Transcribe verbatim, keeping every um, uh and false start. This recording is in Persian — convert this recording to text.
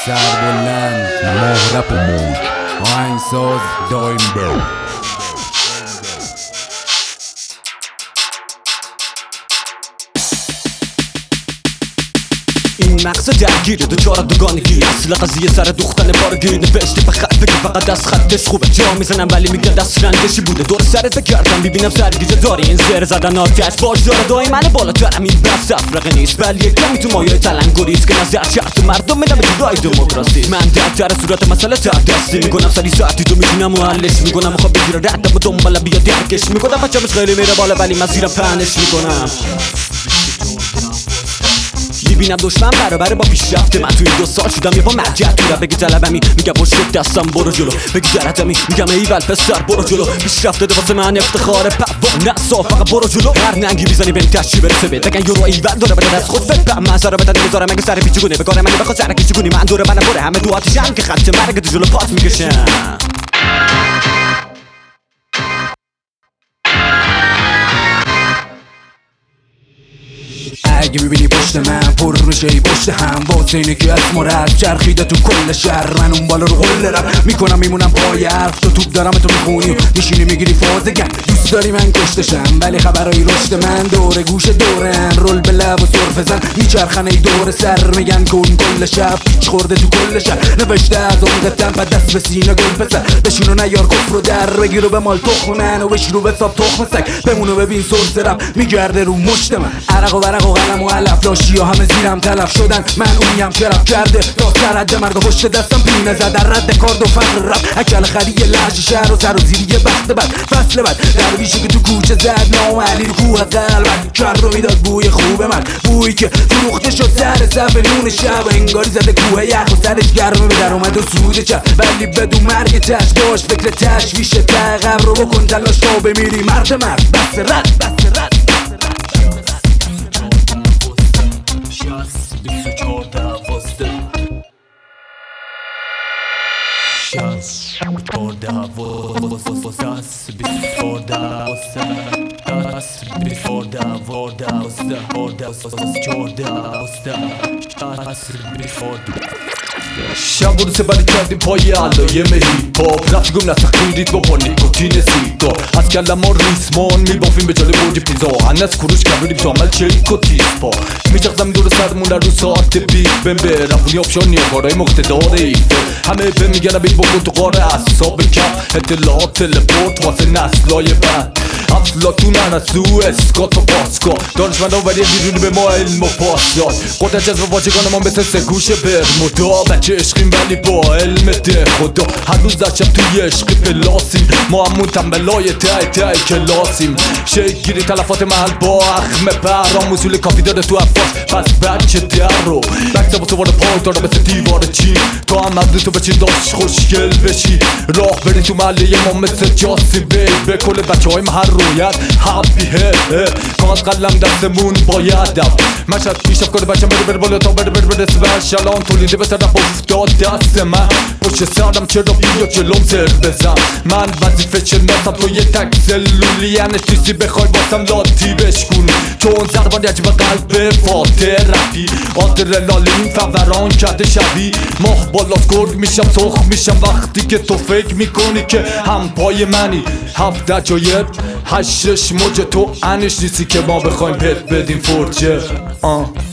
سربلند مهرب موج آهنگساز دایم برو. این مغز درگیره دوچار دوگانگی اصل قضیه سر دوختن بارگی نوشته به خط بگی فقط از خطش خوبه جا میزنم ولی میگه دست رنگشی بوده دور سرت بگردم ببینم سرگیجه داری این زر زدن آتش باش داره دایی من بالاترم این بس افرقه نیست ولی کمی تو مایه تلنگوریست که نظر شرط مردم میدم به جدای دموکراسی من در در صورت مسئله تر دستی میکنم سری ساعتی تو میتونم و حلش میکنم خواب بگیره ردم و دنباله بیا درکش میکنم بچه‌مش خیلی میره بالا ولی من زیرم پهنش میکنم میبینم دشمن برابر با پیشرفت من توی دو سال شدم یه با مرجع تو را بگی طلبمی میگم پشت دستم برو جلو بگی درتمی میگم ایول پسر برو جلو پیشرفت ده واسه من افتخاره پا نه صاف فقط برو جلو هر ننگی میزنی بهم تشی برسه به دگن یورو ایول داره بده دست خود فکر من زارا بدن میذارم مگه سر پیچگونه به کار من بخواد سر کیچگونی من دوره من بره همه تو آتیشن که خط مرگ تو جلو پات میکشم اگه میبینی پشت من پر میشه ای پشت هم واسه اینه که اسم و رد چرخیده تو کل شهر من اون بالا رو قل رب میکنم میمونم پای حرف تو توپ دارم تو میخونی و میشینی میگیری فازگن دوست داری من کشتشم ولی خبرای رشد من دوره گوش دورن رول به لب و سرف زن میچرخن ای دور سر میگن کن کل شب پیچ خورده تو کل شهر نوشته از اون قطن بعد دست به سینه گل پسر بشین و نیار کفر و در بگیر و به مال تخمن و بشین به حساب تخم سگ بمونو ببین سرس رب میگرده رو مشت من عرق و برق و قلم و علف لاشی ها همه زیرم تلف شدن من اونیم که رب کرده تا سرد مرد و پشت دستم پینه زدن رد کارد و فقر رب اکل خری لحج شهر و سر و زیری بخت بد فصل بد درویشی که تو کوچه زد نام علی رو کوه قلب کر رو میداد بوی خوب من بویی که فروخته شد سر صف نون شب انگاری زده کوه یخ و سرش گرمه به در اومد و سود چپ ولی بدون مرگ چش باش فکر تشویش تقب رو بکن تلاش تا بمیری مرد مرد بس رد بس رد Şans orada vosas biz orada das biz orada orada usta orada orada usta das biz orada شب رو سپری کردیم پای علایه مهی پاپ رفتی گم نسخیرید با با نیکوتین سیگار از کلم ما ریسمان میبافیم به جاله برج پیزا هن از کروش کبیریم تو عمل چیک و تیز پا میچخزم دور سرمون رو ساعت بیگ بم به رفونی آبشان نیاکارای مقتدار ایفه همه به میگن بیل بکن تو قاره اصاب کف اطلاعات تلپورت واسه نسلای بند افلاطون از دو اسکات و پاسکا دانشمند آوری بیرونی به ما علم و پاس داد قدرت جذب واژگان ما مثل سه گوش برمودا بچه عشقیم ولی با علم ده خدا هر روز در شب توی عشقی پلاسیم ما همون تنبلای تای تای کلاسیم شیک گیری تلفات محل با اخم برام اصول کافی داره تو افاش پس بچه در رو بکتا با سوار پای داره مثل دیوار چین تو هم مدل تو بچین داشت خوشگل بشی راه بری تو محله ما مثل جاسی بی به کل بچه های محل رویت هپی هه کاغذ قلم دستمون باید دف مشهد پیشف کنه بچه بره بره بالا تا بره بره بره سبش الان تولیده به طرف افتاد دست من پشت سرم چرا بیا جلوم سر بزن من وظیفه شناسم تو یه تک سلولی یعنی چیزی بخوای باسم لاتی بشکون چون زربان عجیب قلب فاتر رپی آدرنالین فوران کرده شبی ماه بالاست گرگ میشم سخ میشم وقتی که تو فکر میکنی که هم پای منی هفت عجایب هشتش موج تو انش نیستی که ما بخوایم پت بدیم فرجه آه